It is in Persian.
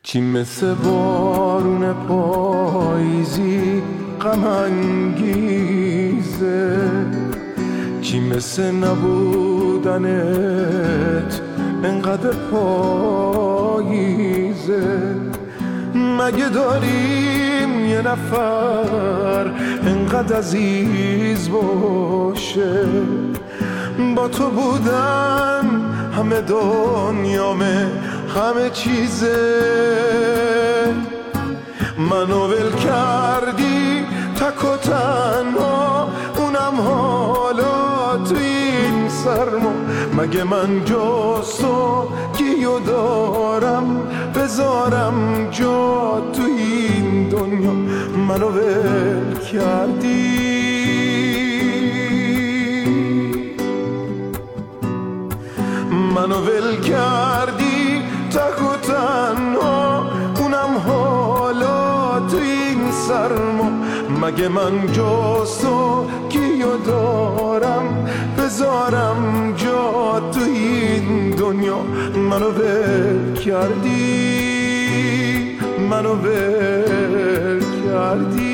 چی مثل بارون پاییزی غم انگیزه، چی مثل نبودنت انقدر پاییزه. مگه داریم یه نفر انقدر عزیز باشه، با تو بودن همه دنیامه همه چیزه. منو ول کردی تک و تنها، اونم حالا تو این سرما. مگه من جز تو کیو دارم بذارم جا تو این دنیا؟ منو ول کردی، منو ول کردی تک و تنها، اونم حالا تو این سرما. مگه من جز تو کیو دارم بذارم جا تو این دنیا؟ منو ول کردی، منو ول کردی.